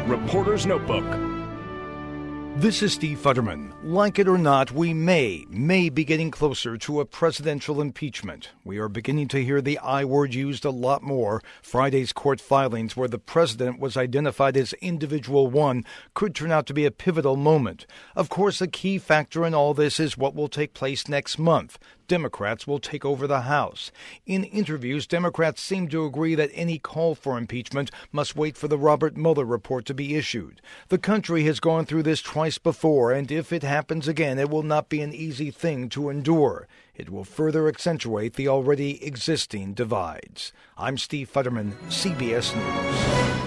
Reporter's Notebook. This is Steve Futterman. Like it or not, we may be getting closer to a presidential impeachment. We are beginning to hear the I word used a lot more. Friday's court filings where the president was identified as individual one could turn out to be a pivotal moment. Of course, a key factor in all this is what will take place next month. Democrats will take over the House. In interviews, Democrats seem to agree that any call for impeachment must wait for the Robert Mueller report to be issued. The country has gone through this twice before, and if it happens again, it will not be an easy thing to endure. It will further accentuate the already existing divides. I'm Steve Futterman, CBS News.